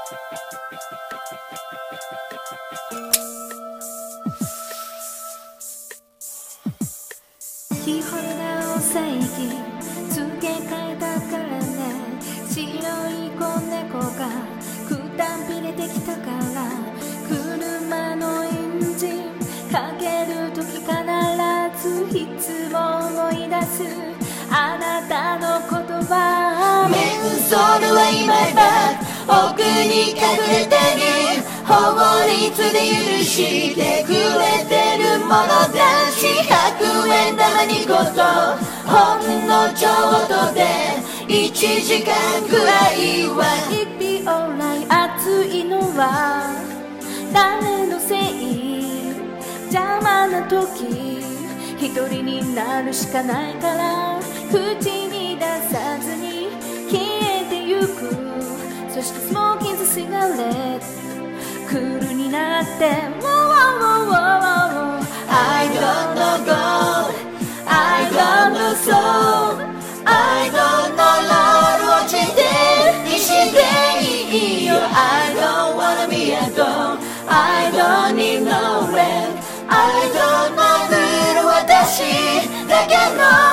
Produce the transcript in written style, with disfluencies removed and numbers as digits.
キーホルダーを最近付け替えたからね。白い子猫がくたびれてきたから、車のエンジンかけるとき必ずいつも思い出すあなたの言葉。 メンソールは今ば奥に隠れてる、法律で許してくれてるものだし、100円玉2個とほんのちょっとで1時間くらいは It be alright。 暑いのは誰のせい？邪魔な時一人になるしかないから、口に出さずに消えてゆく。そしてスモーキングシガレットクールになって I don't know God, I don't know soul, I don't know Lord 落ちてにしていいよ。 I don't wanna be alone, I don't need no friend, I don't know 私だけの